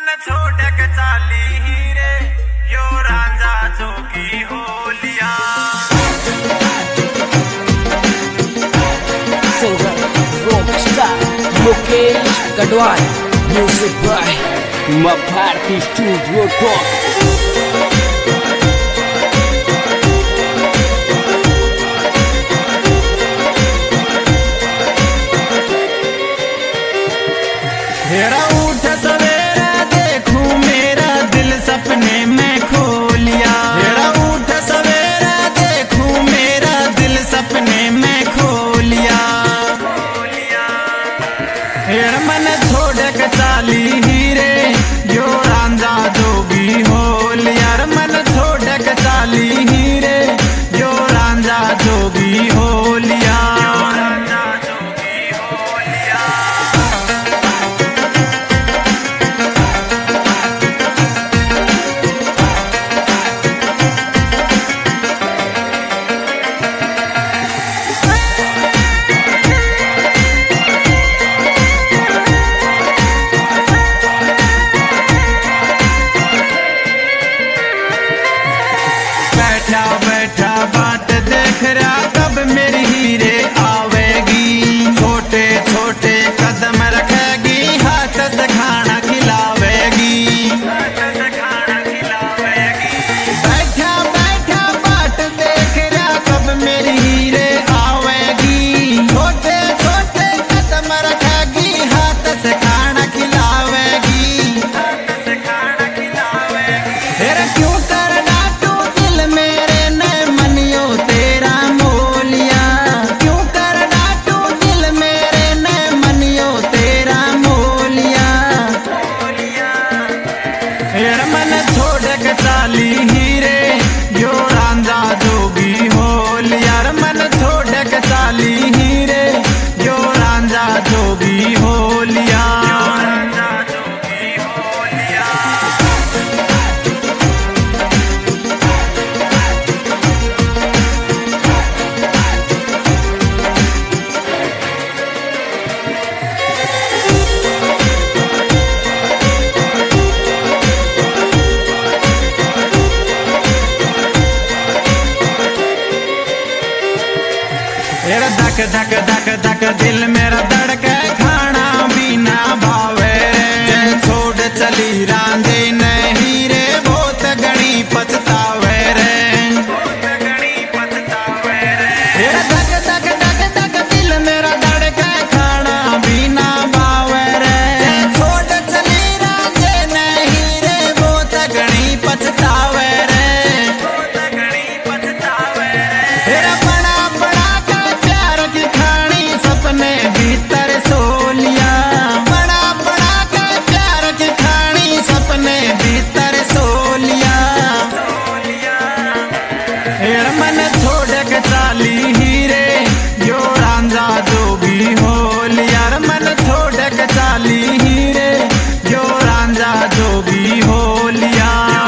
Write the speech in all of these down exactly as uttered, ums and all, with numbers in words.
छोड़ के चाली हीरे यो रांझा जोगी होलिया। Singer, rockstar, Mukesh Gadwai. Music by Mabharti Studio Talk. हेरा उठ सवेरा देखूं मेरा दिल सपने में खो लिया। हेरा उठ सवेरा देखूं मेरा दिल सपने में खो लिया। हेरा मन छोड़ के चाली हीरे यो रांझा जोगी होलिया। मन छोड़ के चाली हीरे यो रांझा जोगी होलिया। बैठा बैठा बात देख रहा कब मेरी हीरे आवेगी। छोटे छोटे कदम रखेगी हाथ से खाना खिलावेगी। बैठा बैठा बात देख रहा कब मेरी हीरे आवेगी। छोटे छोटे कदम रखेगी हाथ से खाना खिलावेगी। फिर क्यों करना तू दिल मेरे ने मनियो तेरा मोलिया। क्यों करना तू दिल मेरे ने मनियो तेरा मोलिया। फिर मन छोड़ के चाली हीरे यो रांझा जोगी होलिया। मन छोड़ के चाली हीरे यो रांझा जोगी होलिया। मेरा धक धक धक धक दिल मेरा धड़के खाना भी ना भावे रे। छोड़ चली रांझे नहीं रे बहुत गणी पछतावे रे। मेरा धक धक धक धक दिल मेरा धड़के खाना भी ना भावे रे। छोड़ चली रांझे नहीं रे बहुत गणी पछतावे रे। मेरा बड़ा बड़ा सपने भीतर सोलिया। बड़ा बड़ा का प्यार की खानी सपने भीतर सोलिया। हेर मन छोड़ के चाली हीरे यो रांझा जोगी होलिया। मन छोड़ के चाली हीरे यो रांझा जोगी होलिया।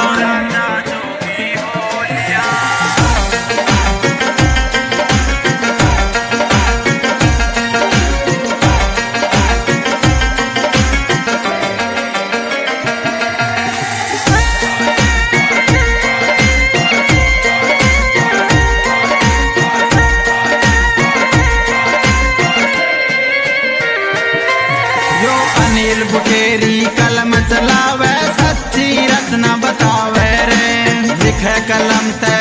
अनिल बुकेरी कलम चलावे सच्ची रचना बतावे रे। लिखे कलम ते